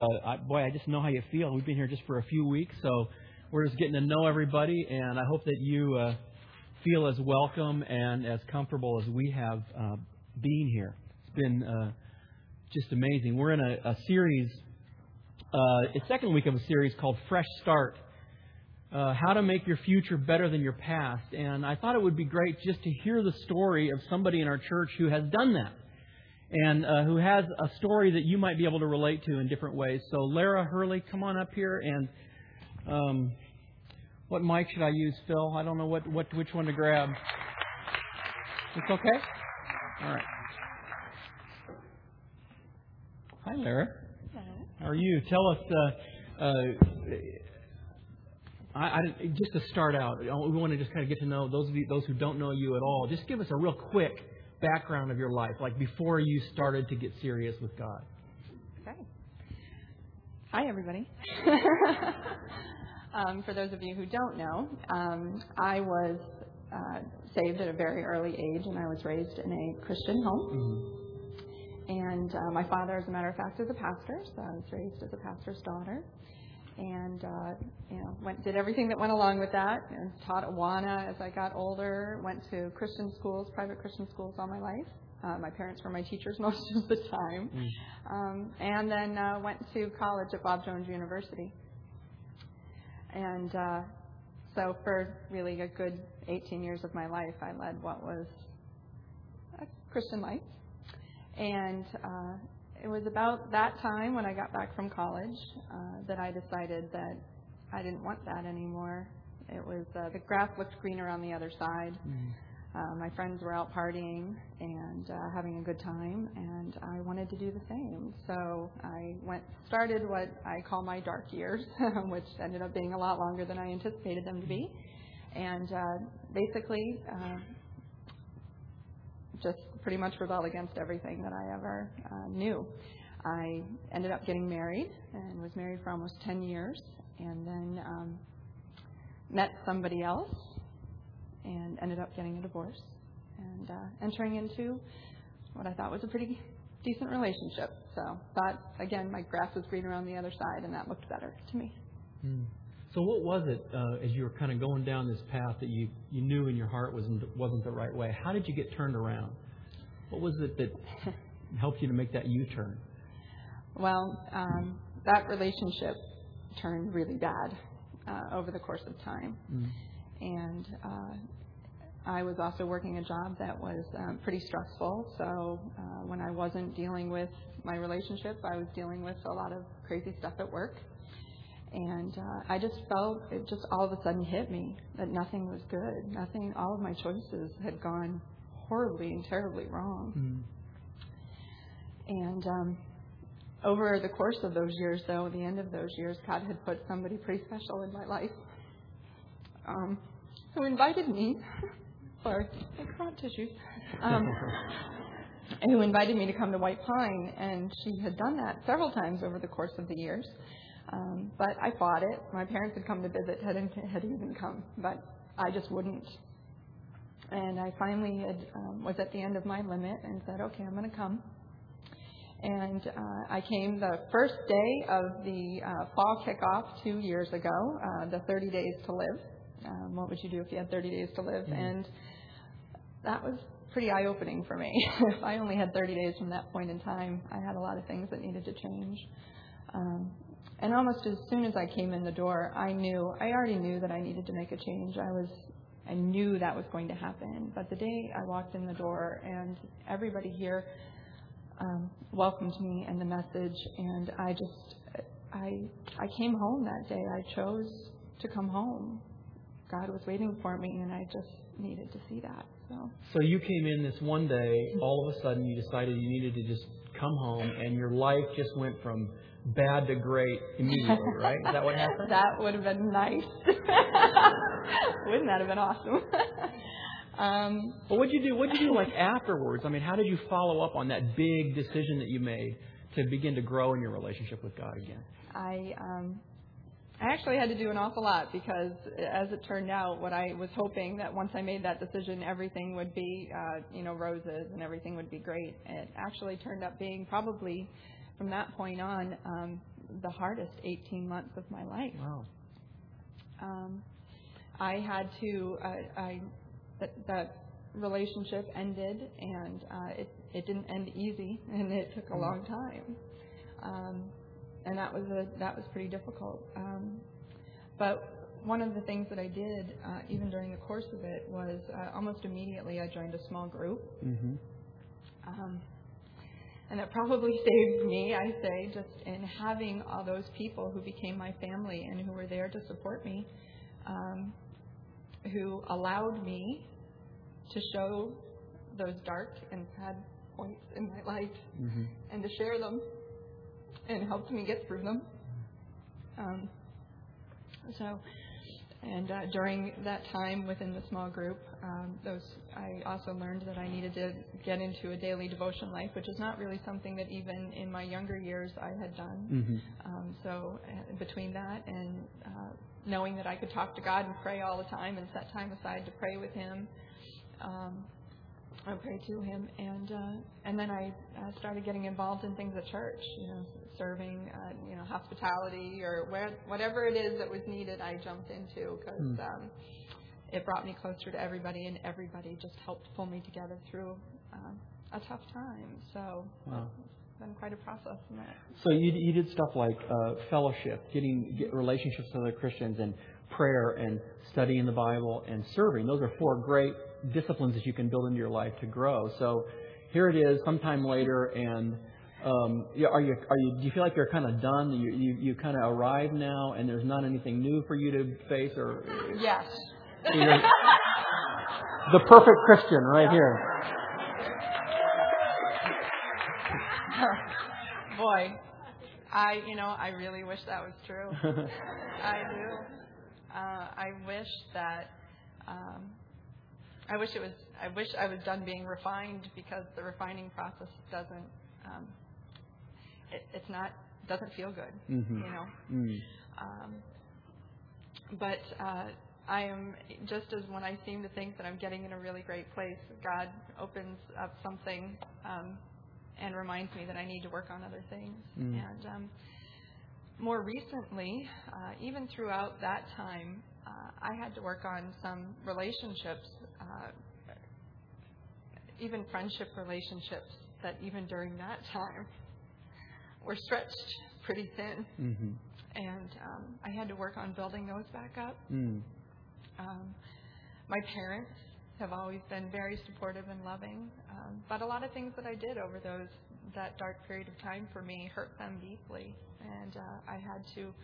I just know how you feel. We've been here just for a few weeks, so we're just getting to know everybody, and I hope that you feel as welcome and as comfortable as we have being here. It's been just amazing. We're in a series, it's second week of a series called Fresh Start, how to make your future better than your past. And I thought it would be great just to hear the story of somebody in our church who has done that. And who has a story that you might be able to relate to in different ways. So Lara Hurley, come on up here. And what mic should I use, Phil? I don't know which one to grab. It's okay? All right. Hi, Lara. Hello. How are you? Tell us, just to start out, we want to just kind of get to know those who don't know you at all. Just give us a real quick background of your life, like before you started to get serious with God. Okay. Hi, everybody. For those of you who don't know, I was saved at a very early age, and I was raised in a Christian home. Mm-hmm. And my father, as a matter of fact, is a pastor, so I was raised as a pastor's daughter. And, did everything that went along with that, and taught Awana as I got older, went to Christian schools, private Christian schools all my life. My parents were my teachers most of the time. And then went to college at Bob Jones University. And so for really a good 18 years of my life, I led what was a Christian life. And it was about that time when I got back from college that I decided that I didn't want that anymore. It was the grass looked greener on the other side. Mm-hmm. My friends were out partying and having a good time, and I wanted to do the same. So I started what I call my dark years, which ended up being a lot longer than I anticipated them to be. And basically just pretty much rebelled against everything that I ever knew. I ended up getting married and was married for almost 10 years, and then met somebody else and ended up getting a divorce and entering into what I thought was a pretty decent relationship. So thought, again, my grass was greener on the other side, and that looked better to me. So what was it as you were kind of going down this path that you knew in your heart wasn't the right way? How did you get turned around? What was it that helped you to make that U-turn? Well, that relationship turned really bad over the course of time. And I was also working a job that was pretty stressful. So when I wasn't dealing with my relationship, I was dealing with a lot of crazy stuff at work. And I just felt, it just all of a sudden hit me that nothing was good. All of my choices had gone horribly and terribly wrong. And over the course of those years, though, at the end of those years, God had put somebody pretty special in my life who invited me, sorry, I forgot tissues, who invited me to come to White Pine, and she had done that several times over the course of the years. But I fought it. My parents had come to visit, had even come, but I just wouldn't. And I finally was at the end of my limit and said, okay, I'm going to come. And I came the first day of the fall kickoff 2 years ago, the 30 days to live. What would you do if you had 30 days to live? Mm-hmm. And that was pretty eye-opening for me. If I only had 30 days from that point in time, I had a lot of things that needed to change. And almost as soon as I came in the door, I already knew that I needed to make a change. I knew that was going to happen. But the day I walked in the door and everybody here welcomed me and the message, and I came home that day. I chose to come home. God was waiting for me, and I just needed to see that. So you came in this one day, all of a sudden you decided you needed to just come home, and your life just went from bad to great immediately, right? Is that what happened? That would have been nice. Wouldn't that have been awesome? Well, what'd you do like afterwards? I mean, how did you follow up on that big decision that you made to begin to grow in your relationship with God again? I actually had to do an awful lot, because as it turned out, what I was hoping that once I made that decision, everything would be, roses and everything would be great. It actually turned up being probably from that point on the hardest 18 months of my life. Wow. I had to, that relationship ended, and it didn't end easy, and it took a long time. And that was pretty difficult. But one of the things that I did, even during the course of it, was almost immediately I joined a small group. Mm-hmm. And it probably saved me, I say, just in having all those people who became my family and who were there to support me, who allowed me to show those dark and sad points in my life and to share them and helped me get through them. During that time within the small group, I also learned that I needed to get into a daily devotion life, which is not really something that even in my younger years I had done. Between that and knowing that I could talk to God and pray all the time and set time aside to pray with Him, I pray to Him, and then I started getting involved in things at church, serving, hospitality or whatever it is that was needed. I jumped into because it brought me closer to everybody, and everybody just helped pull me together through a tough time. So it's been quite a process in that. So you did stuff like fellowship, get relationships with other Christians, and prayer, and studying the Bible, and serving. Those are 4 great disciplines that you can build into your life to grow. So here it is, sometime later, and do you feel like you're kind of done? You kind of arrived now, and there's not anything new for you to face, or yes, the perfect Christian right here. Boy, I really wish that was true. I do. I wish that. I wish I was done being refined, because the refining process doesn't feel good, But I am, just as when I seem to think that I'm getting in a really great place, God opens up something and reminds me that I need to work on other things. And more recently, even throughout that time, I had to work on some relationships, even friendship relationships, that even during that time were stretched pretty thin. And I had to work on building those back up. My parents have always been very supportive and loving, but a lot of things that I did over that dark period of time for me hurt them deeply, and I had to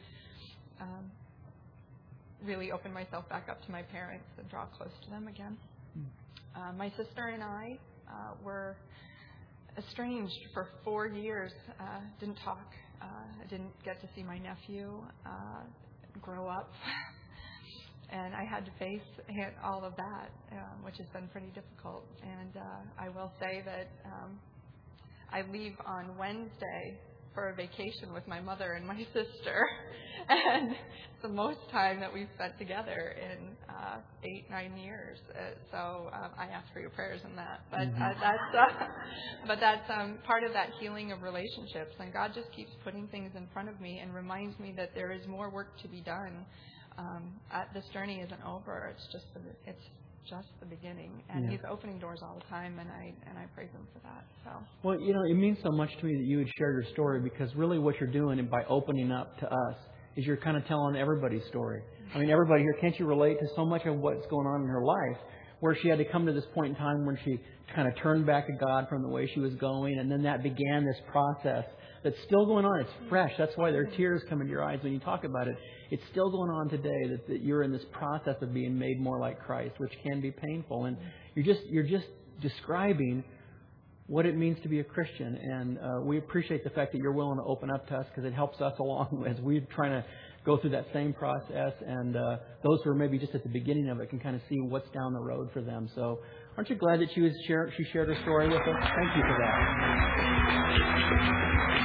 really open myself back up to my parents and draw close to them again. My sister and I were estranged for 4 years, didn't talk. I didn't get to see my nephew grow up. And I had to face all of that, which has been pretty difficult. And I will say that I leave on Wednesday for a vacation with my mother and my sister. And it's the most time that we've spent together in 8-9 years. So I ask for your prayers in that. But that's part of that healing of relationships. And God just keeps putting things in front of me and reminds me that there is more work to be done. This journey isn't over. It's just the beginning, and He's opening doors all the time, and I praise Him for that. So. Well, it means so much to me that you would share your story, because really what you're doing by opening up to us is you're kind of telling everybody's story. I mean, everybody here, can't you relate to so much of what's going on in her life, where she had to come to this point in time when she kind of turned back to God from the way she was going, and then that began this process that's still going on. It's fresh. That's why there are tears come into your eyes when you talk about it. It's still going on today, that you're in this process of being made more like Christ, which can be painful. And you're just describing what it means to be a Christian. And we appreciate the fact that you're willing to open up to us, because it helps us along as we're trying to go through that same process. And those who are maybe just at the beginning of it can kind of see what's down the road for them. So aren't you glad that she shared her story with us? Thank you for that.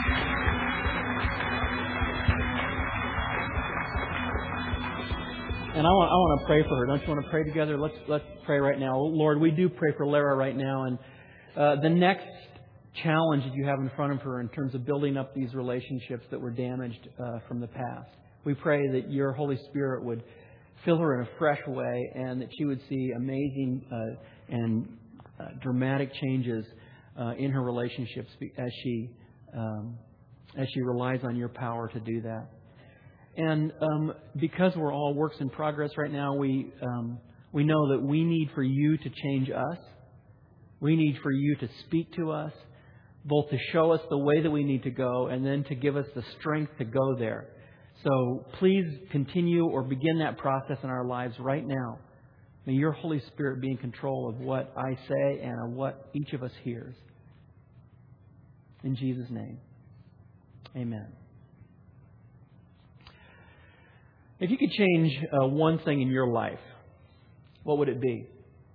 And I want to pray for her. Don't you want to pray together? Let's pray right now. Lord, we do pray for Lara right now. And the next challenge that you have in front of her in terms of building up these relationships that were damaged from the past. We pray that your Holy Spirit would fill her in a fresh way and that she would see amazing and dramatic changes in her relationships as she relies on your power to do that. And because we're all works in progress right now, we know that we need for you to change us. We need for you to speak to us, both to show us the way that we need to go and then to give us the strength to go there. So please continue or begin that process in our lives right now. May your Holy Spirit be in control of what I say and of what each of us hears. In Jesus' name, amen. If you could change one thing in your life, what would it be?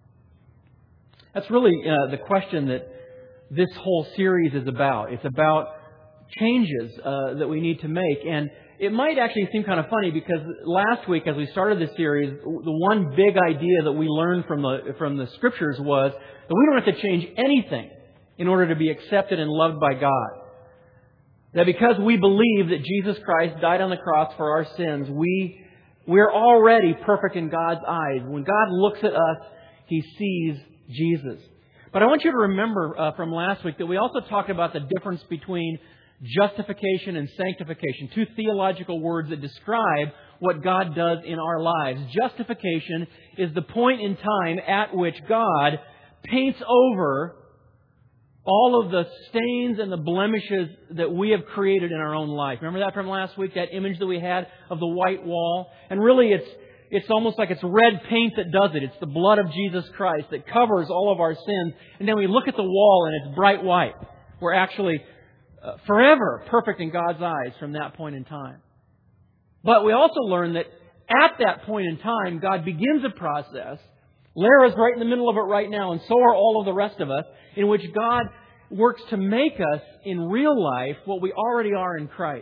That's really the question that this whole series is about. It's about changes that we need to make. And it might actually seem kind of funny because last week as we started this series, the one big idea that we learned from the Scriptures was that we don't have to change anything in order to be accepted and loved by God. That because we believe that Jesus Christ died on the cross for our sins, we're already perfect in God's eyes. When God looks at us, He sees Jesus. But I want you to remember from last week that we also talked about the difference between justification and sanctification, two theological words that describe what God does in our lives. Justification is the point in time at which God paints over all of the stains and the blemishes that we have created in our own life. Remember that from last week, that image that we had of the white wall? And really it's almost like it's red paint that does it. It's the blood of Jesus Christ that covers all of our sins. And then we look at the wall and it's bright white. We're actually forever perfect in God's eyes from that point in time. But we also learn that at that point in time, God begins a process. Lara's right in the middle of it right now, and so are all of the rest of us, in which God works to make us in real life what we already are in Christ.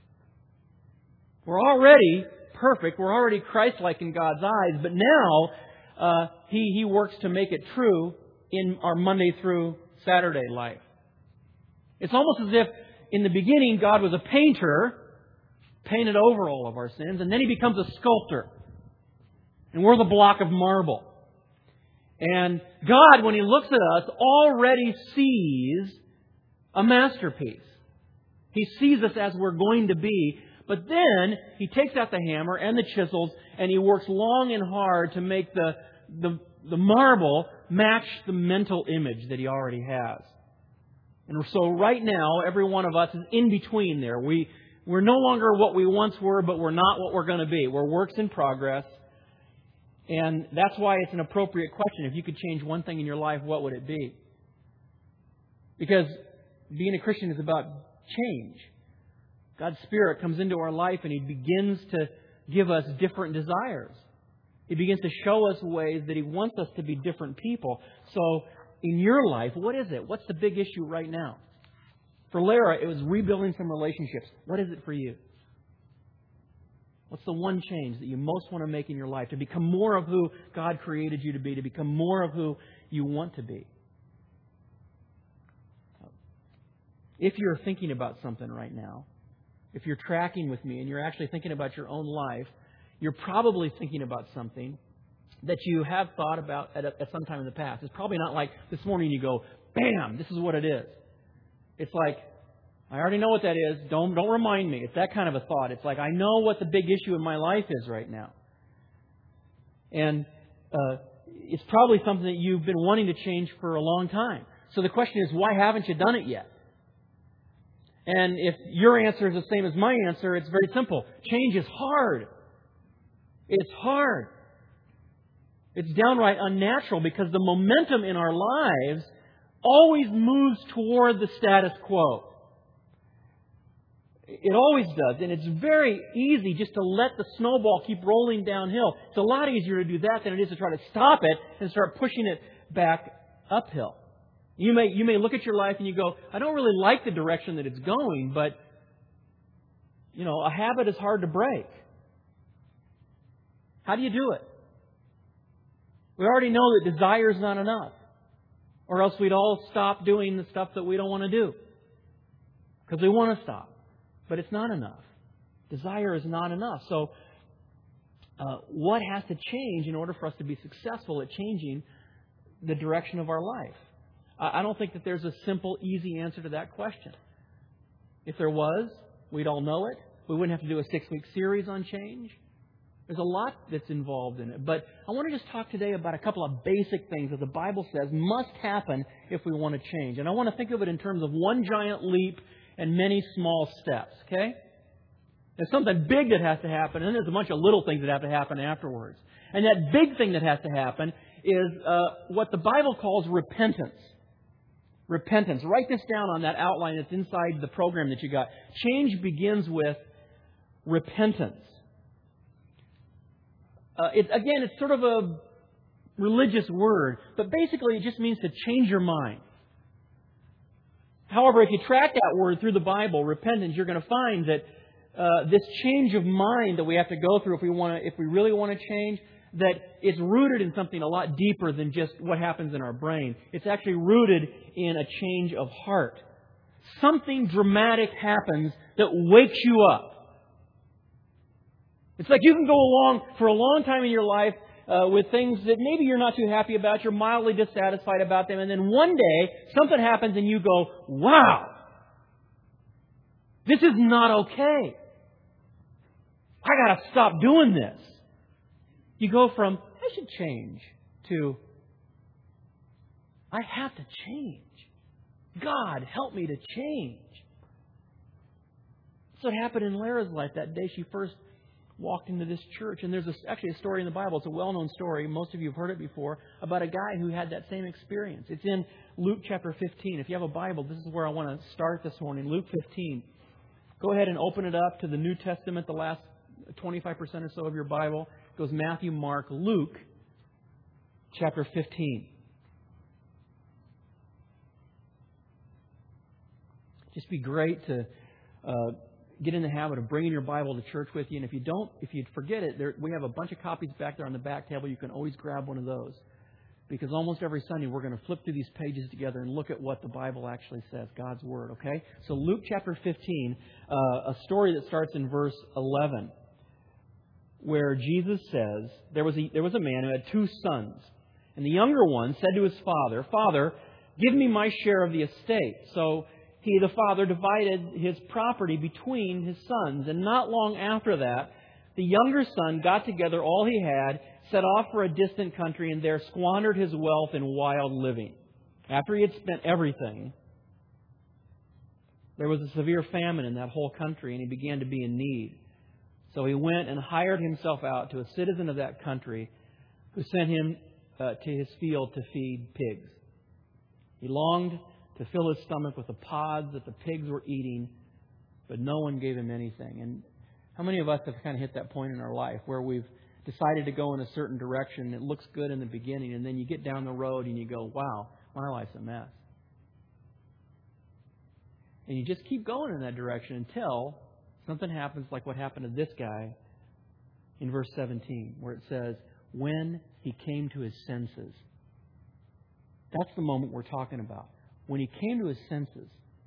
We're already perfect. We're already Christ-like in God's eyes. But now He works to make it true in our Monday through Saturday life. It's almost as if in the beginning God was a painter, painted over all of our sins, and then He becomes a sculptor. And we're the block of marble. And God, when He looks at us, already sees a masterpiece. He sees us as we're going to be. But then He takes out the hammer and the chisels and He works long and hard to make the marble match the mental image that He already has. And so right now, every one of us is in between there. We're no longer what we once were, but we're not what we're going to be. We're works in progress. And that's why it's an appropriate question. If you could change one thing in your life, what would it be? Because being a Christian is about change. God's Spirit comes into our life and He begins to give us different desires. He begins to show us ways that He wants us to be different people. So in your life, what is it? What's the big issue right now? For Lara, it was rebuilding some relationships. What is it for you? What's the one change that you most want to make in your life to become more of who God created you to be, to become more of who you want to be? If you're thinking about something right now, if you're tracking with me and you're actually thinking about your own life, you're probably thinking about something that you have thought about at some time in the past. It's probably not like this morning you go, bam, this is what it is. It's like, I already know what that is. Don't remind me. It's that kind of a thought. It's like, I know what the big issue in my life is right now. And it's probably something that you've been wanting to change for a long time. So the question is, why haven't you done it yet? And if your answer is the same as my answer, it's very simple. Change is hard. It's hard. It's downright unnatural because the momentum in our lives always moves toward the status quo. It always does. And it's very easy just to let the snowball keep rolling downhill. It's a lot easier to do that than it is to try to stop it and start pushing it back uphill. You may look at your life and you go, I don't really like the direction that it's going, but, a habit is hard to break. How do you do it? We already know that desire is not enough. Or else we'd all stop doing the stuff that we don't want to do. Because we want to stop. But it's not enough. Desire is not enough. So, what has to change in order for us to be successful at changing the direction of our life? I don't think that there's a simple, easy answer to that question. If there was, we'd all know it. We wouldn't have to do a 6-week series on change. There's a lot that's involved in it. But I want to just talk today about a couple of basic things that the Bible says must happen if we want to change. And I want to think of it in terms of one giant leap and many small steps. Okay? There's something big that has to happen, and then there's a bunch of little things that have to happen afterwards. And that big thing that has to happen is what the Bible calls repentance. Repentance. Write this down on that outline that's inside the program that you got. Change begins with repentance. It's sort of a religious word, but basically it just means to change your mind. However, if you track that word through the Bible, repentance, you're going to find that this change of mind that we have to go through if we really want to change, that it's rooted in something a lot deeper than just what happens in our brain. It's actually rooted in a change of heart. Something dramatic happens that wakes you up. It's like you can go along for a long time in your life with things that maybe you're not too happy about, you're mildly dissatisfied about them, and then one day something happens and you go, wow, this is not okay. I got to stop doing this. You go from, I should change, to, I have to change. God, help me to change. That's what happened in Lara's life that day she first walked into this church. And there's actually a story in the Bible. It's a well-known story. Most of you have heard it before, about a guy who had that same experience. It's in Luke chapter 15. If you have a Bible, this is where I want to start this morning. Luke 15. Go ahead and open it up to the New Testament, the last 25% or so of your Bible. It goes Matthew, Mark, Luke, chapter 15. Just be great to get in the habit of bringing your Bible to church with you. And if you forget it, we have a bunch of copies back there on the back table. You can always grab one of those. Because almost every Sunday we're going to flip through these pages together and look at what the Bible actually says, God's Word, okay? So Luke chapter 15, a story that starts in verse 11, where Jesus says, there was a man who had 2 sons. And the younger one said to his father, Father, give me my share of the estate. So he, the father, divided his property between his sons. And not long after that, the younger son got together all he had, set off for a distant country, and there squandered his wealth in wild living. After he had spent everything, there was a severe famine in that whole country, and he began to be in need. So he went and hired himself out to a citizen of that country who sent him to his field to feed pigs. He longed to fill his stomach with the pods that the pigs were eating, but no one gave him anything. And how many of us have kind of hit that point in our life where we've decided to go in a certain direction, it looks good in the beginning, and then you get down the road and you go, wow, my life's a mess. And you just keep going in that direction until something happens like what happened to this guy in verse 17, where it says, when he came to his senses. That's the moment we're talking about. When he came to his senses,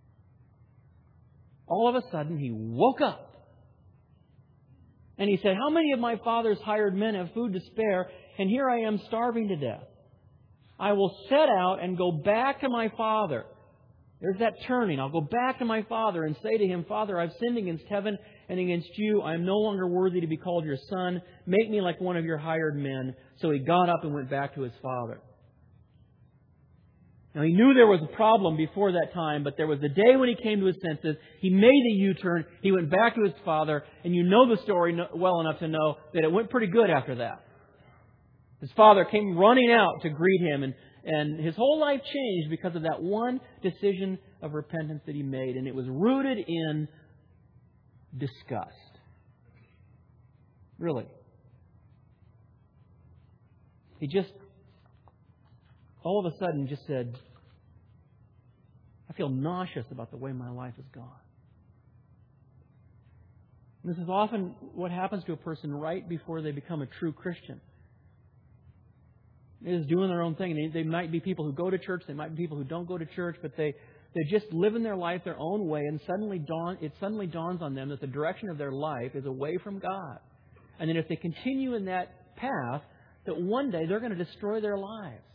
all of a sudden he woke up. And he said, how many of my father's hired men have food to spare, and here I am starving to death? I will set out and go back to my father. There's that turning. I'll go back to my father and say to him, Father, I've sinned against heaven and against you. I am no longer worthy to be called your son. Make me like one of your hired men. So he got up and went back to his father. Now, he knew there was a problem before that time, but there was a day when he came to his senses. He made the U-turn. He went back to his father. And you know the story well enough to know that it went pretty good after that. His father came running out to greet him, and his whole life changed because of that one decision of repentance that he made. And it was rooted in disgust. Really. He just, all of a sudden, just said, I feel nauseous about the way my life has gone. And this is often what happens to a person right before they become a true Christian. They're just doing their own thing. They might be people who go to church. They might be people who don't go to church. But they just live in their life their own way. And it suddenly dawns on them that the direction of their life is away from God. And that if they continue in that path, that one day they're going to destroy their lives.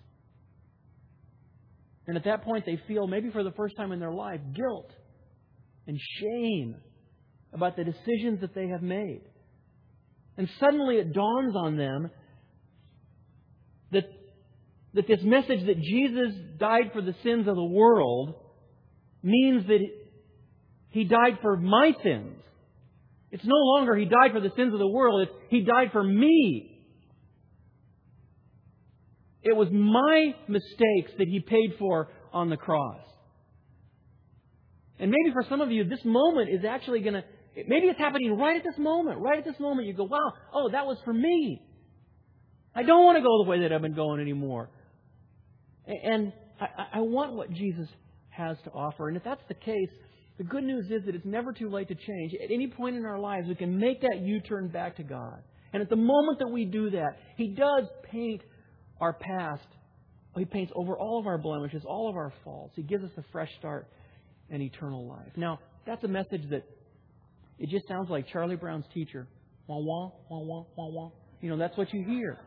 And at that point they feel, maybe for the first time in their life, guilt and shame about the decisions that they have made. And suddenly it dawns on them that this message that Jesus died for the sins of the world means that He died for my sins. It's no longer He died for the sins of the world. It's He died for me. It was my mistakes that He paid for on the cross. And maybe for some of you, this moment is actually going to... Maybe it's happening right at this moment. Right at this moment you go, wow, oh, that was for me. I don't want to go the way that I've been going anymore. And I want what Jesus has to offer. And if that's the case, the good news is that it's never too late to change. At any point in our lives, we can make that U-turn back to God. And at the moment that we do that, He does paint our past. He paints over all of our blemishes, all of our faults. He gives us a fresh start and eternal life. Now, that's a message that it just sounds like Charlie Brown's teacher. Wah, wah, wah, wah, wah, wah. You know, that's what you hear.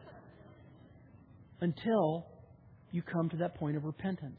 Until you come to that point of repentance.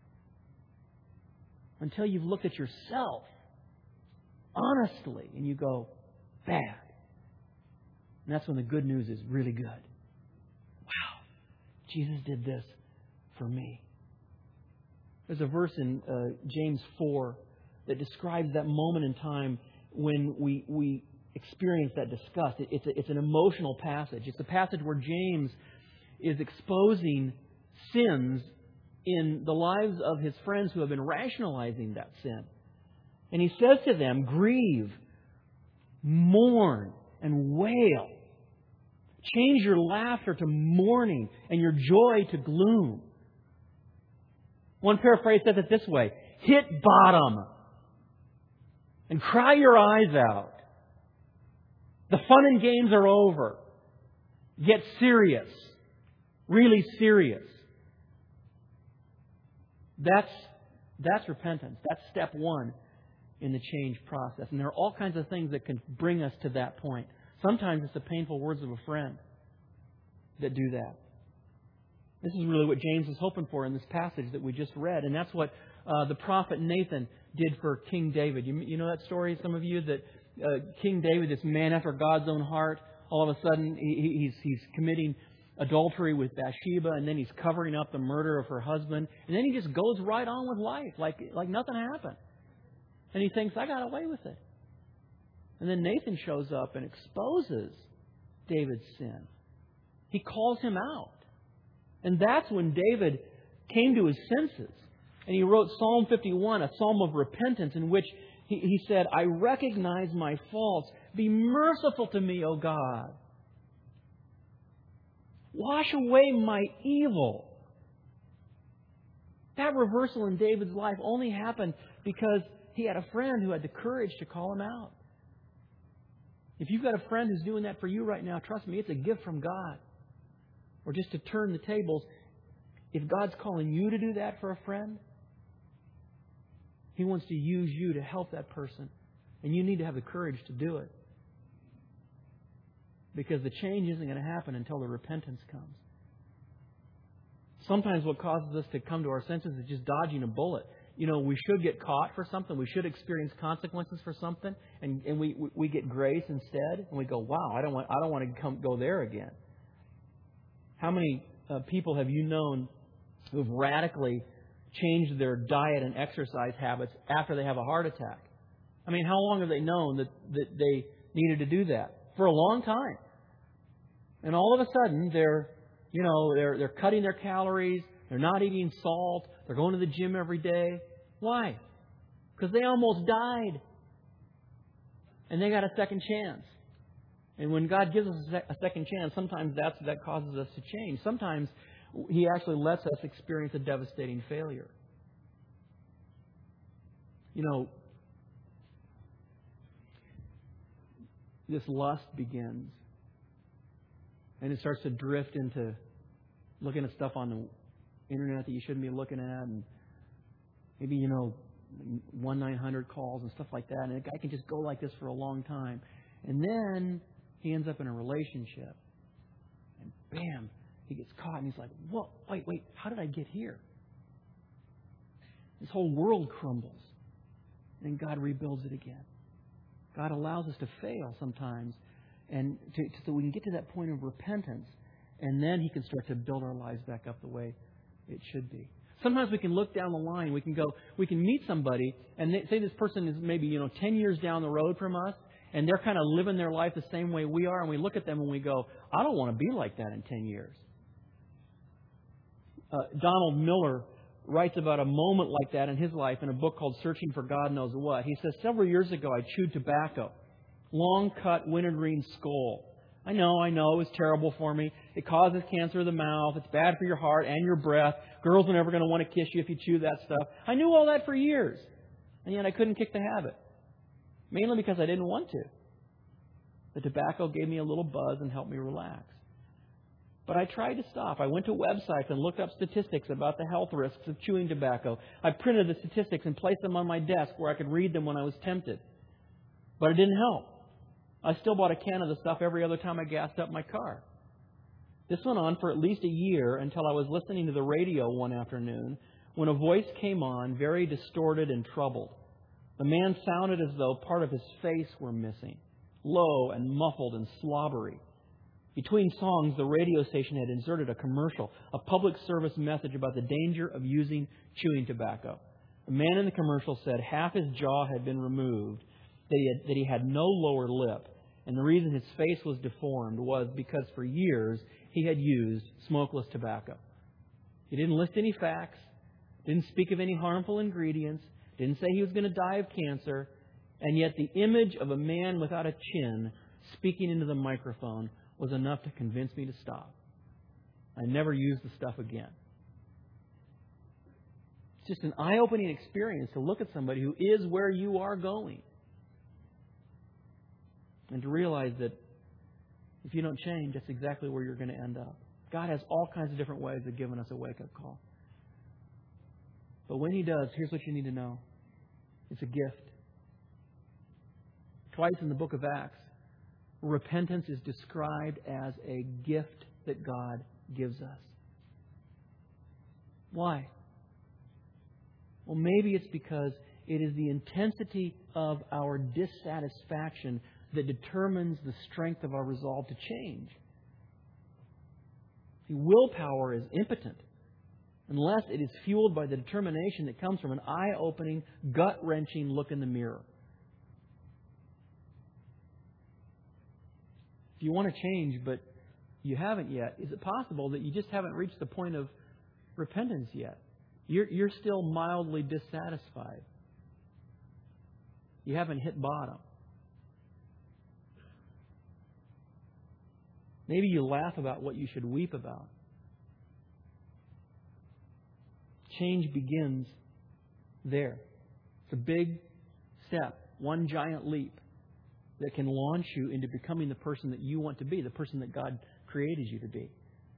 Until you've looked at yourself honestly and you go, bad. And that's when the good news is really good. Wow, Jesus did this for me. There's a verse in James 4 that describes that moment in time when we experience that disgust. It's an emotional passage. It's a passage where James is exposing sins in the lives of his friends who have been rationalizing that sin. And he says to them, grieve, mourn, and wail. Change your laughter to mourning and your joy to gloom. One paraphrase says it this way: hit bottom and cry your eyes out. The fun and games are over. Get serious. Really serious. That's repentance. That's step one in the change process. And there are all kinds of things that can bring us to that point. Sometimes it's the painful words of a friend that do that. This is really what James is hoping for in this passage that we just read. And that's what the prophet Nathan did for King David. You know that story, some of you, that King David, this man after God's own heart, all of a sudden he's committing adultery with Bathsheba, and then he's covering up the murder of her husband, and then he just goes right on with life like nothing happened. And he thinks, I got away with it. And then Nathan shows up and exposes David's sin. He calls him out. And that's when David came to his senses. And he wrote Psalm 51, a psalm of repentance, in which he said, I recognize my faults. Be merciful to me, O God. Wash away my evil. That reversal in David's life only happened because he had a friend who had the courage to call him out. If you've got a friend who's doing that for you right now, trust me, it's a gift from God. Or just to turn the tables, if God's calling you to do that for a friend, He wants to use you to help that person. And you need to have the courage to do it. Because the change isn't going to happen until the repentance comes. Sometimes what causes us to come to our senses is just dodging a bullet. You know, we should get caught for something. We should experience consequences for something. And we get grace instead. And we go, wow, I don't want to go there again. How many people have you known who have radically changed their diet and exercise habits after they have a heart attack? I mean, how long have they known that they needed to do that? For a long time. And all of a sudden, they're cutting their calories. They're not eating salt. They're going to the gym every day. Why? Because they almost died. And they got a second chance. And when God gives us a second chance, sometimes that causes us to change. Sometimes He actually lets us experience a devastating failure. You know, this lust begins. And it starts to drift into looking at stuff on the internet that you shouldn't be looking at, and maybe, 1-900 calls and stuff like that. And a guy can just go like this for a long time. And then he ends up in a relationship. And bam, he gets caught. And he's like, whoa, wait, how did I get here? His whole world crumbles. And God rebuilds it again. God allows us to fail sometimes, and so we can get to that point of repentance. And then He can start to build our lives back up the way it should be. Sometimes we can look down the line. We can meet somebody, and say this person is maybe 10 years down the road from us, and they're kind of living their life the same way we are, and we look at them and we go, I don't want to be like that in 10 years. Donald Miller writes about a moment like that in his life in a book called Searching for God Knows What. He says, several years ago I chewed tobacco, long cut wintergreen skull. I know, it was terrible for me. It causes cancer of the mouth. It's bad for your heart and your breath. Girls are never going to want to kiss you if you chew that stuff. I knew all that for years. And yet I couldn't kick the habit. Mainly because I didn't want to. The tobacco gave me a little buzz and helped me relax. But I tried to stop. I went to websites and looked up statistics about the health risks of chewing tobacco. I printed the statistics and placed them on my desk where I could read them when I was tempted. But it didn't help. I still bought a can of the stuff every other time I gassed up my car. This went on for at least a year until I was listening to the radio one afternoon when a voice came on, very distorted and troubled. The man sounded as though part of his face were missing, low and muffled and slobbery. Between songs, the radio station had inserted a commercial, a public service message about the danger of using chewing tobacco. The man in the commercial said half his jaw had been removed, that he had no lower lip, and the reason his face was deformed was because for years he had used smokeless tobacco. He didn't list any facts, didn't speak of any harmful ingredients, didn't say he was going to die of cancer, and yet the image of a man without a chin speaking into the microphone was enough to convince me to stop. I never used the stuff again. It's just an eye-opening experience to look at somebody who is where you are going. And to realize that if you don't change, that's exactly where you're going to end up. God has all kinds of different ways of giving us a wake-up call. But when He does, here's what you need to know. It's a gift. Twice in the book of Acts, repentance is described as a gift that God gives us. Why? Well, maybe it's because it is the intensity of our dissatisfaction that determines the strength of our resolve to change. See, willpower is impotent unless it is fueled by the determination that comes from an eye-opening, gut-wrenching look in the mirror. If you want to change, but you haven't yet, is it possible that you just haven't reached the point of repentance yet? You're still mildly dissatisfied. You haven't hit bottom. Maybe you laugh about what you should weep about. Change begins there. It's a big step, one giant leap that can launch you into becoming the person that you want to be, the person that God created you to be.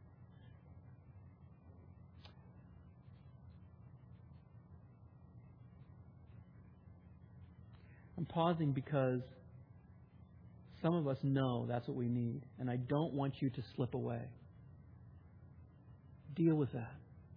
I'm pausing because some of us know that's what we need, and I don't want you to slip away. Deal with that.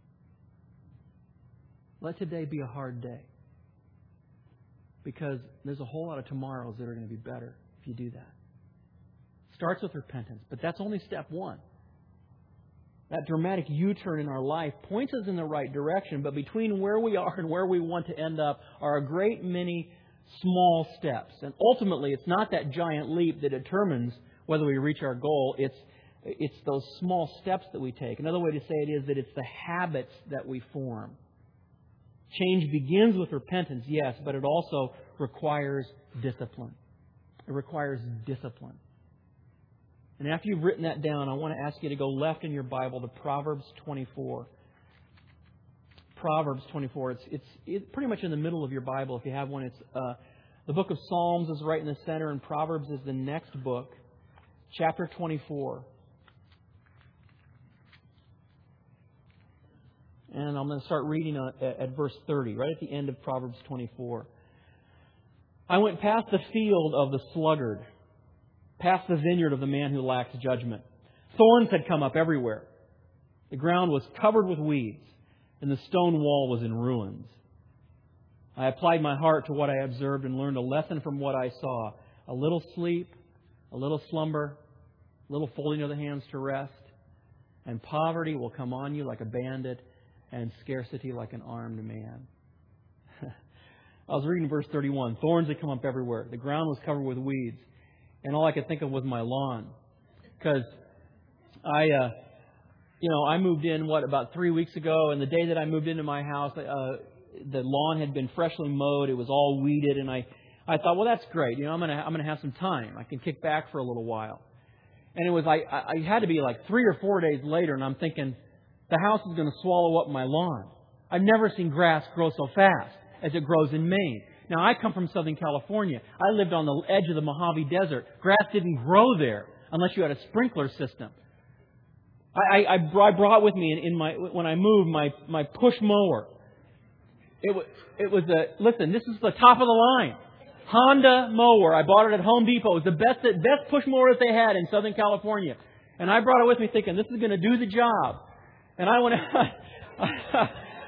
Let today be a hard day, because there's a whole lot of tomorrows that are going to be better if you do that. Starts with repentance, but that's only step one. That dramatic U-turn in our life points us in the right direction, but between where we are and where we want to end up are a great many small steps. And ultimately, it's not that giant leap that determines whether we reach our goal. It's those small steps that we take. Another way to say it is that it's the habits that we form. Change begins with repentance, yes, but it also requires discipline. It requires discipline. And after you've written that down, I want to ask you to go left in your Bible to Proverbs 24. Proverbs 24. It's pretty much in the middle of your Bible if you have one. It's the book of Psalms is right in the center, and Proverbs is the next book, chapter 24. And I'm going to start reading at verse 30, right at the end of Proverbs 24. I went past the field of the sluggard, past the vineyard of the man who lacks judgment. Thorns had come up everywhere. The ground was covered with weeds, and the stone wall was in ruins. I applied my heart to what I observed and learned a lesson from what I saw. A little sleep, a little slumber, a little folding of the hands to rest, and poverty will come on you like a bandit, and scarcity like an armed man. I was reading verse 31. Thorns had come up everywhere. The ground was covered with weeds. And all I could think of was my lawn. Because I moved in, about 3 weeks ago. And the day that I moved into my house, the lawn had been freshly mowed. It was all weeded. And I thought, well, that's great. I'm gonna have some time. I can kick back for a little while. And it was I had to be like 3 or 4 days later. And I'm thinking, the house is going to swallow up my lawn. I've never seen grass grow so fast as it grows in Maine. Now, I come from Southern California. I lived on the edge of the Mojave Desert. Grass didn't grow there unless you had a sprinkler system. I brought with me when I moved my push mower. It was listen, this is the top of the line. Honda mower. I bought it at Home Depot. It was the best push mower that they had in Southern California. And I brought it with me thinking, this is going to do the job. And I went out.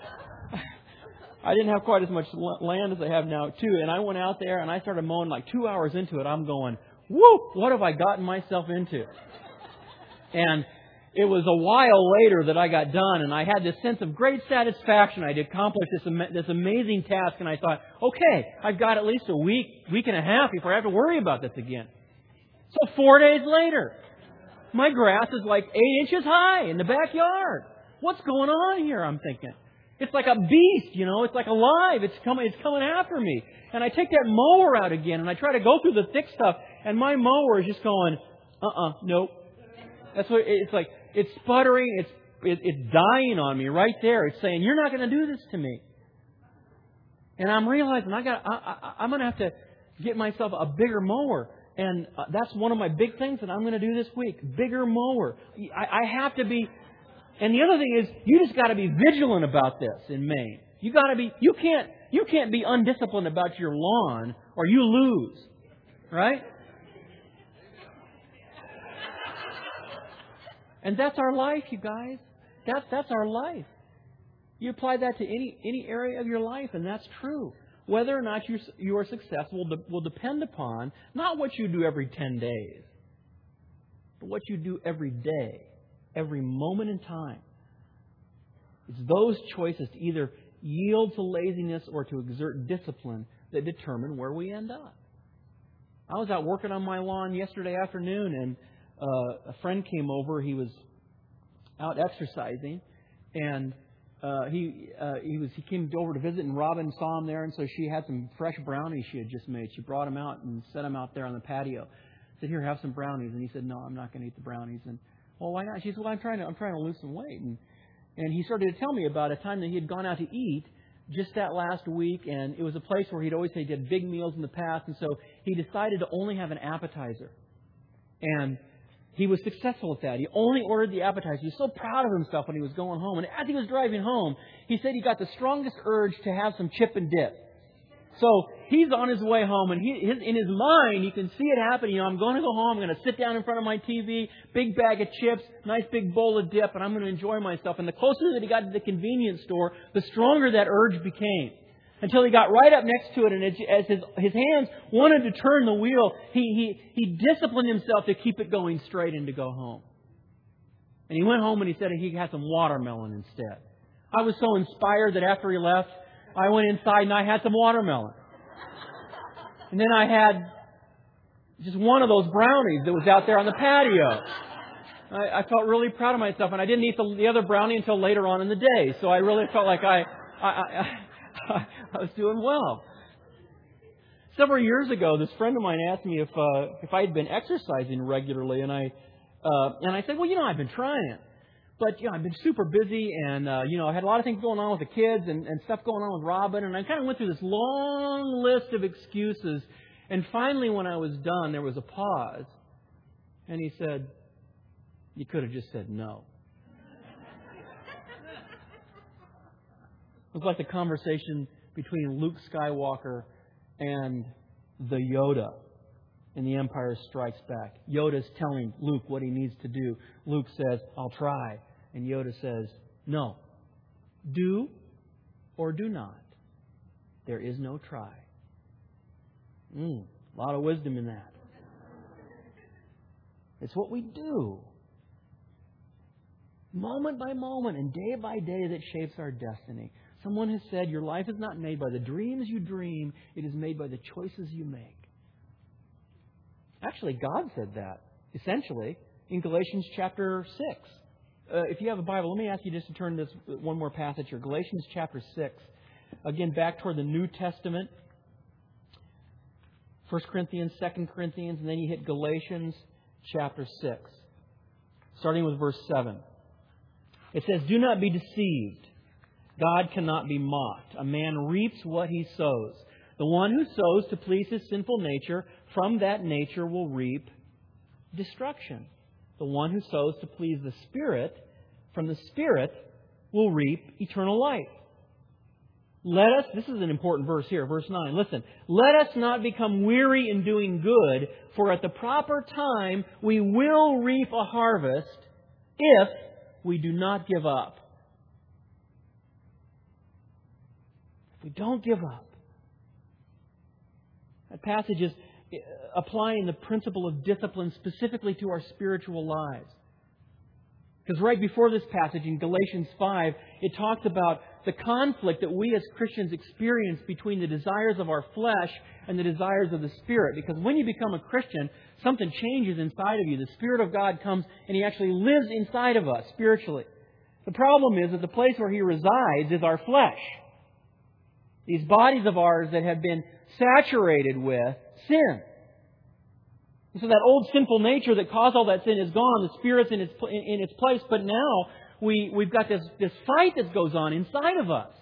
I didn't have quite as much land as I have now, too. And I went out there and I started mowing like 2 hours into it. I'm going, whoop, what have I gotten myself into? And it was a while later that I got done, and I had this sense of great satisfaction. I'd accomplished this amazing task, and I thought, okay, I've got at least a week and a half before I have to worry about this again. So 4 days later, my grass is like 8 inches high in the backyard. What's going on here? I'm thinking. It's like a beast, It's like alive. It's coming after me. And I take that mower out again, and I try to go through the thick stuff, and my mower is just going, nope. That's what it's like. It's sputtering. It's dying on me right there. It's saying, you're not going to do this to me. And I'm realizing I'm going to have to get myself a bigger mower. And that's one of my big things that I'm going to do this week. Bigger mower. I have to be. And the other thing is, you just got to be vigilant about this in Maine. You can't be undisciplined about your lawn or you lose. Right? And that's our life, you guys. That's our life. You apply that to any area of your life, and that's true. Whether or not you are successful will depend upon not what you do every 10 days, but what you do every day, every moment in time. It's those choices to either yield to laziness or to exert discipline that determine where we end up. I was out working on my lawn yesterday afternoon, and a friend came over. He was out exercising, and he came over to visit, and Robin saw him there, and so she had some fresh brownies she had just made. She brought them out and set them out there on the patio. Said, "Here, have some brownies." And he said, "No, I'm not going to eat the brownies." And, "Well, why not?" She said, "Well, I'm trying to lose some weight." And he started to tell me about a time that he had gone out to eat just that last week, and it was a place where he'd always say he did big meals in the past, and so he decided to only have an appetizer. And he was successful at that. He only ordered the appetizer. He was so proud of himself when he was going home. And as he was driving home, he said he got the strongest urge to have some chip and dip. So he's on his way home, and in his mind, you can see it happening. I'm going to go home. I'm going to sit down in front of my TV, big bag of chips, nice big bowl of dip, and I'm going to enjoy myself. And the closer that he got to the convenience store, the stronger that urge became. Until he got right up next to it, and as his hands wanted to turn the wheel, he disciplined himself to keep it going straight and to go home. And he went home and he said he had some watermelon instead. I was so inspired that after he left, I went inside and I had some watermelon. And then I had just one of those brownies that was out there on the patio. I felt really proud of myself, and I didn't eat the other brownie until later on in the day. So I really felt like I was doing well. Several years ago, this friend of mine asked me if I had been exercising regularly, and I said, well, I've been trying, but I've been super busy, and I had a lot of things going on with the kids and stuff going on with Robin, and I kind of went through this long list of excuses, and finally, when I was done, there was a pause, and he said, "You could have just said no." It was like the conversation between Luke Skywalker and the Yoda in The Empire Strikes Back. Yoda's telling Luke what he needs to do. Luke says, I'll try. And Yoda says, no. Do or do not. There is no try. A lot of wisdom in that. It's what we do. Moment by moment and day by day that shapes our destiny. Someone has said, your life is not made by the dreams you dream. It is made by the choices you make. Actually, God said that, essentially, in Galatians chapter 6. If you have a Bible, let me ask you just to turn this one more passage here. Galatians chapter 6. Again, back toward the New Testament. 1 Corinthians, 2 Corinthians, and then you hit Galatians chapter 6. Starting with verse 7. It says, do not be deceived. God cannot be mocked. A man reaps what he sows. The one who sows to please his sinful nature, from that nature will reap destruction. The one who sows to please the Spirit, from the Spirit will reap eternal life. This is an important verse here, verse 9. Listen, let us not become weary in doing good, for at the proper time we will reap a harvest if we do not give up. If we don't give up. That passage is applying the principle of discipline specifically to our spiritual lives. Because right before this passage in Galatians 5, it talks about the conflict that we as Christians experience between the desires of our flesh and the desires of the Spirit. Because when you become a Christian, something changes inside of you. The Spirit of God comes and He actually lives inside of us spiritually. The problem is that the place where He resides is our flesh. These bodies of ours that have been saturated with sin. And so that old sinful nature that caused all that sin is gone. The Spirit's in its place. But now we've got this fight that goes on inside of us.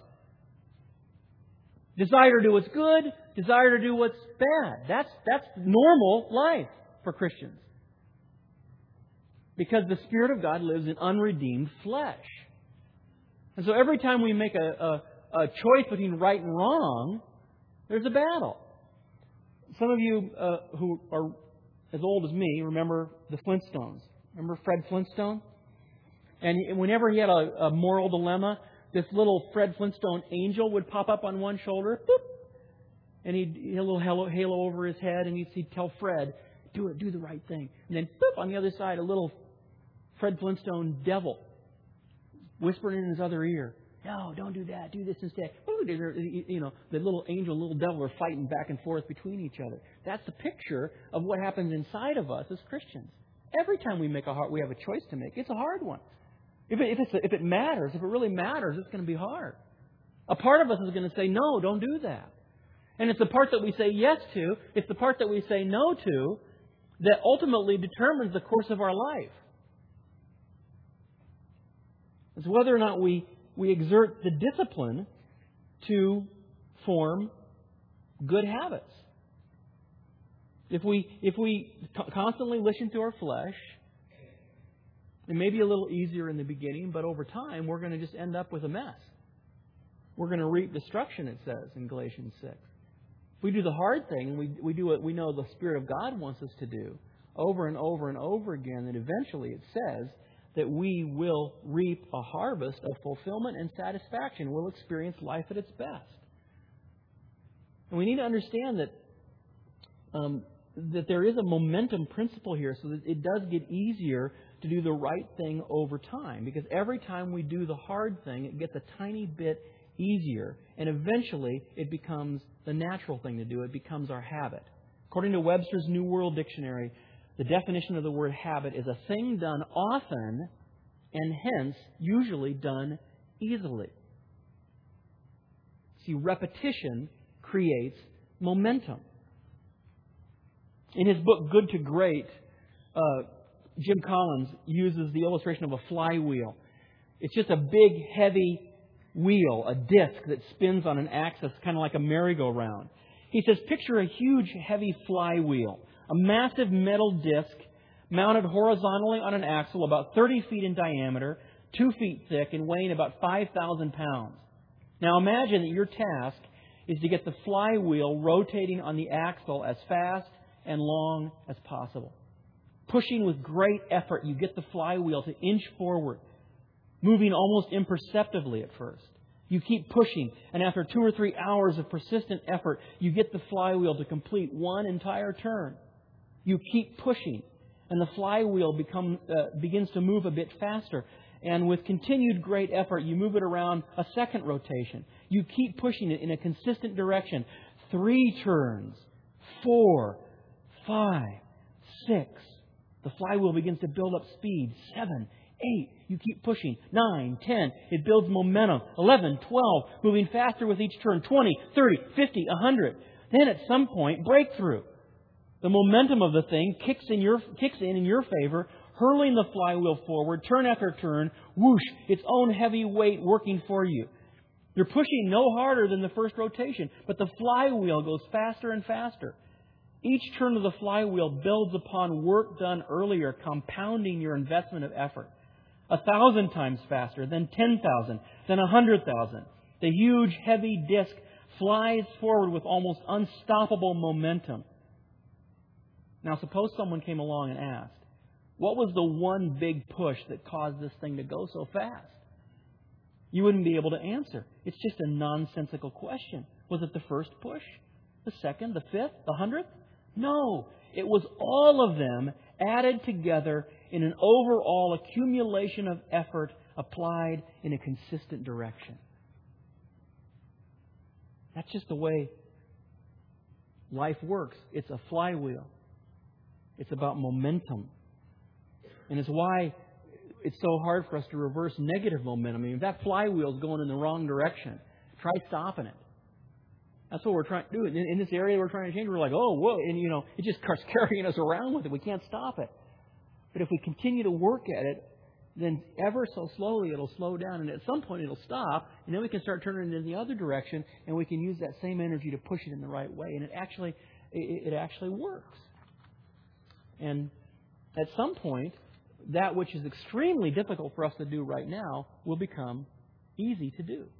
Desire to do what's good. Desire to do what's bad. That's normal life for Christians. Because the Spirit of God lives in unredeemed flesh. And so every time we make a choice between right and wrong, there's a battle. Some of you who are as old as me remember the Flintstones. Remember Fred Flintstone? And whenever he had a moral dilemma, this little Fred Flintstone angel would pop up on one shoulder, boop, and he'd a little halo over his head, and he'd tell Fred, do the right thing. And then, boop, on the other side, a little Fred Flintstone devil whispering in his other ear, no, don't do that. Do this instead. The little angel and little devil are fighting back and forth between each other. That's the picture of what happens inside of us as Christians. Every time we have a choice to make, it's a hard one. If it matters, if it really matters, it's going to be hard. A part of us is going to say, no, don't do that. And it's the part that we say yes to, it's the part that we say no to, that ultimately determines the course of our life. It's whether or not we exert the discipline to form good habits. If we constantly listen to our flesh, it may be a little easier in the beginning, but over time we're going to just end up with a mess. We're going to reap destruction, it says in Galatians 6. If we do the hard thing and we do what we know the Spirit of God wants us to do over and over and over again, then eventually it says that we will reap a harvest of fulfillment and satisfaction. We'll experience life at its best. And we need to understand that there is a momentum principle here, so that it does get easier to do the right thing over time. Because every time we do the hard thing, it gets a tiny bit easier. And eventually, it becomes the natural thing to do. It becomes our habit. According to Webster's New World Dictionary, the definition of the word habit is a thing done often and hence usually done easily. See, repetition creates momentum. In his book, Good to Great, Jim Collins uses the illustration of a flywheel. It's just a big, heavy wheel, a disc that spins on an axis, kind of like a merry-go-round. He says, picture a huge, heavy flywheel. A massive metal disc mounted horizontally on an axle about 30 feet in diameter, 2 feet thick, and weighing about 5,000 pounds. Now imagine that your task is to get the flywheel rotating on the axle as fast and long as possible. Pushing with great effort, you get the flywheel to inch forward, moving almost imperceptibly at first. You keep pushing, and after 2 or 3 hours of persistent effort, you get the flywheel to complete one entire turn. You keep pushing, and the flywheel begins to move a bit faster. And with continued great effort, you move it around a second rotation. You keep pushing it in a consistent direction. 3 turns, 4, 5, 6. The flywheel begins to build up speed. 7, 8. You keep pushing. 9, 10. It builds momentum. 11, 12. Moving faster with each turn. 20, 30, 50, 100. Then at some point, breakthrough. The momentum of the thing kicks in your favor, hurling the flywheel forward, turn after turn, whoosh, its own heavy weight working for you. You're pushing no harder than the first rotation, but the flywheel goes faster and faster. Each turn of the flywheel builds upon work done earlier, compounding your investment of effort. 1,000 times faster, then 10,000, then 100,000. The huge, heavy disc flies forward with almost unstoppable momentum. Now, suppose someone came along and asked, what was the one big push that caused this thing to go so fast? You wouldn't be able to answer. It's just a nonsensical question. Was it the first push? The second? The fifth? The 100th? No. It was all of them added together in an overall accumulation of effort applied in a consistent direction. That's just the way life works. It's a flywheel. It's about momentum. And it's why it's so hard for us to reverse negative momentum. I mean, if that flywheel is going in the wrong direction, try stopping it. That's what we're trying to do. In this area we're trying to change, we're like, oh, whoa. And, it just starts carrying us around with it. We can't stop it. But if we continue to work at it, then ever so slowly it'll slow down. And at some point it'll stop. And then we can start turning it in the other direction. And we can use that same energy to push it in the right way. And it actually works. And at some point, that which is extremely difficult for us to do right now will become easy to do.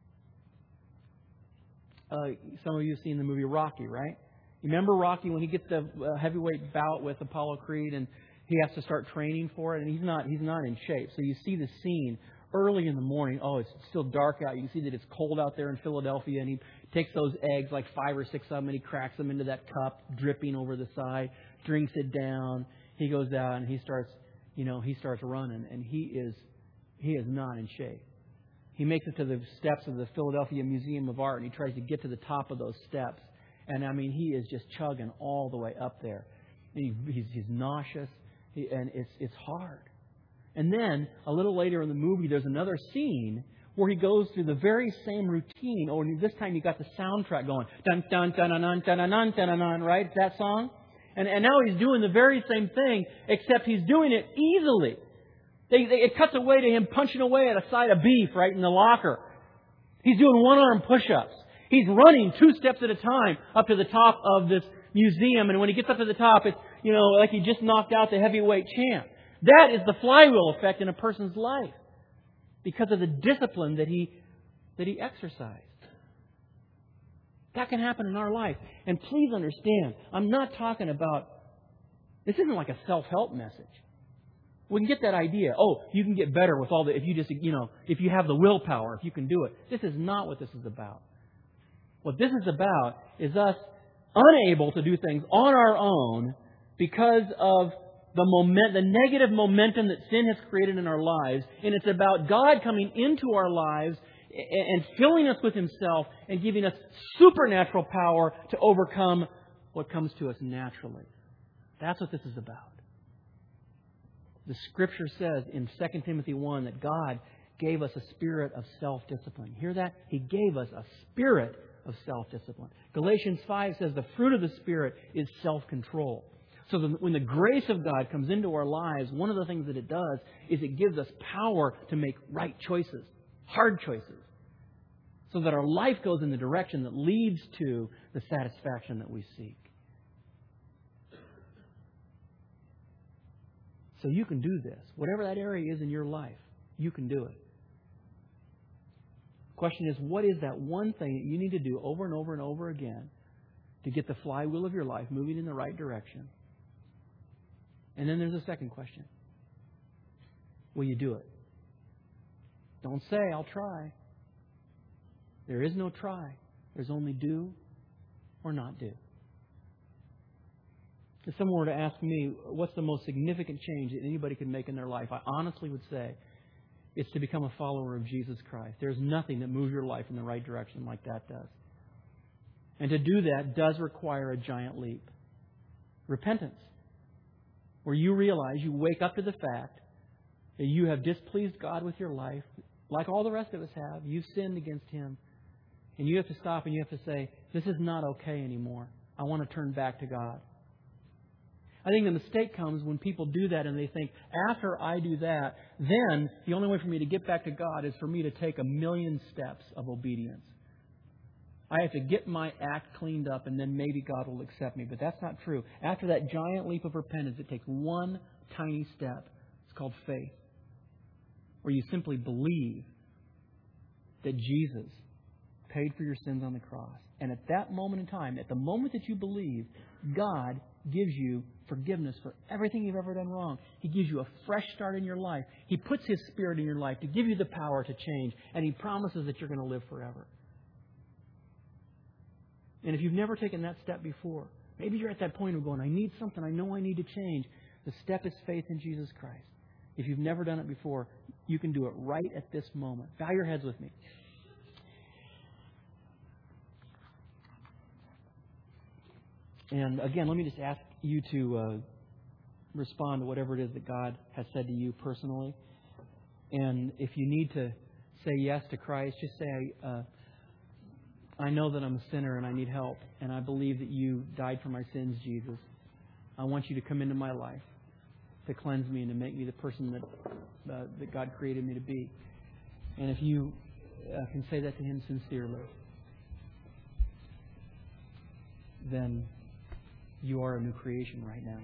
Some of you have seen the movie Rocky, right? You remember Rocky when he gets the heavyweight bout with Apollo Creed and he has to start training for it, and he's not in shape. So you see the scene early in the morning. Oh, it's still dark out. You can see that it's cold out there in Philadelphia, and he takes those eggs, like 5 or 6 of them, and he cracks them into that cup, dripping over the side, drinks it down. He goes out and he starts running, and he is not in shape. He makes it to the steps of the Philadelphia Museum of Art, and he tries to get to the top of those steps. And I mean, he is just chugging all the way up there. He's nauseous, and it's hard. And then a little later in the movie, there's another scene where he goes through the very same routine. Oh, and this time you got the soundtrack going, dun dun dun dun dun dun dun dun dun, right? It's that song. And now he's doing the very same thing, except he's doing it easily. It cuts away to him punching away at a side of beef right in the locker. He's doing one-arm push-ups. He's running 2 steps at a time up to the top of this museum. And when he gets up to the top, it's, like he just knocked out the heavyweight champ. That is the flywheel effect in a person's life because of the discipline that he exercised. That can happen in our life. And please understand, I'm not talking about, this isn't like a self-help message. We can get that idea. Oh, you can get better with if you just, if you have the willpower, if you can do it. This is not what this is about. What this is about is us unable to do things on our own because of the negative momentum that sin has created in our lives. And it's about God coming into our lives and filling us with Himself and giving us supernatural power to overcome what comes to us naturally. That's what this is about. The Scripture says in 2 Timothy 1 that God gave us a spirit of self-discipline. Hear that? He gave us a spirit of self-discipline. Galatians 5 says the fruit of the Spirit is self-control. So when the grace of God comes into our lives, one of the things that it does is it gives us power to make right choices, hard choices, so that our life goes in the direction that leads to the satisfaction that we seek. So you can do this. Whatever that area is in your life, you can do it. The question is, what is that one thing that you need to do over and over and over again to get the flywheel of your life moving in the right direction? And then there's a second question. Will you do it? Don't say, I'll try. There is no try. There's only do or not do. If someone were to ask me, what's the most significant change that anybody could make in their life, I honestly would say it's to become a follower of Jesus Christ. There's nothing that moves your life in the right direction like that does. And to do that does require a giant leap. Repentance. Where you realize, you wake up to the fact that you have displeased God with your life, like all the rest of us have. You've sinned against Him. And you have to stop and you have to say, this is not okay anymore. I want to turn back to God. I think the mistake comes when people do that and they think, after I do that, then the only way for me to get back to God is for me to take 1,000,000 steps of obedience. I have to get my act cleaned up and then maybe God will accept me. But that's not true. After that giant leap of repentance, it takes one tiny step. It's called faith. Where you simply believe that Jesus paid for your sins on the cross. And at that moment in time, at the moment that you believe, God gives you forgiveness for everything you've ever done wrong. He gives you a fresh start in your life. He puts His Spirit in your life to give you the power to change. And He promises that you're going to live forever. And if you've never taken that step before, maybe you're at that point of going, I need something. I know I need to change. The step is faith in Jesus Christ. If you've never done it before, you can do it right at this moment. Bow your heads with me. And again, let me just ask you to respond to whatever it is that God has said to you personally. And if you need to say yes to Christ, just say, I know that I'm a sinner and I need help. And I believe that you died for my sins, Jesus. I want you to come into my life to cleanse me and to make me the person that God created me to be. And if you can say that to Him sincerely, then you are a new creation right now.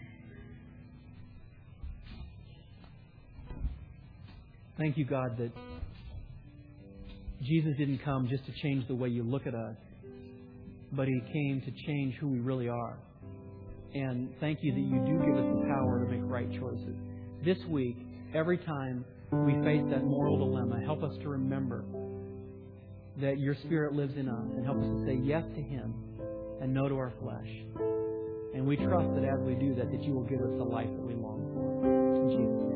Thank you, God, that Jesus didn't come just to change the way you look at us, but He came to change who we really are. And thank you that you do give us the power to make right choices. This week, every time we face that moral dilemma, help us to remember that your Spirit lives in us and help us to say yes to Him and no to our flesh. And we trust that as we do that, that you will give us the life that we long for. In Jesus' name.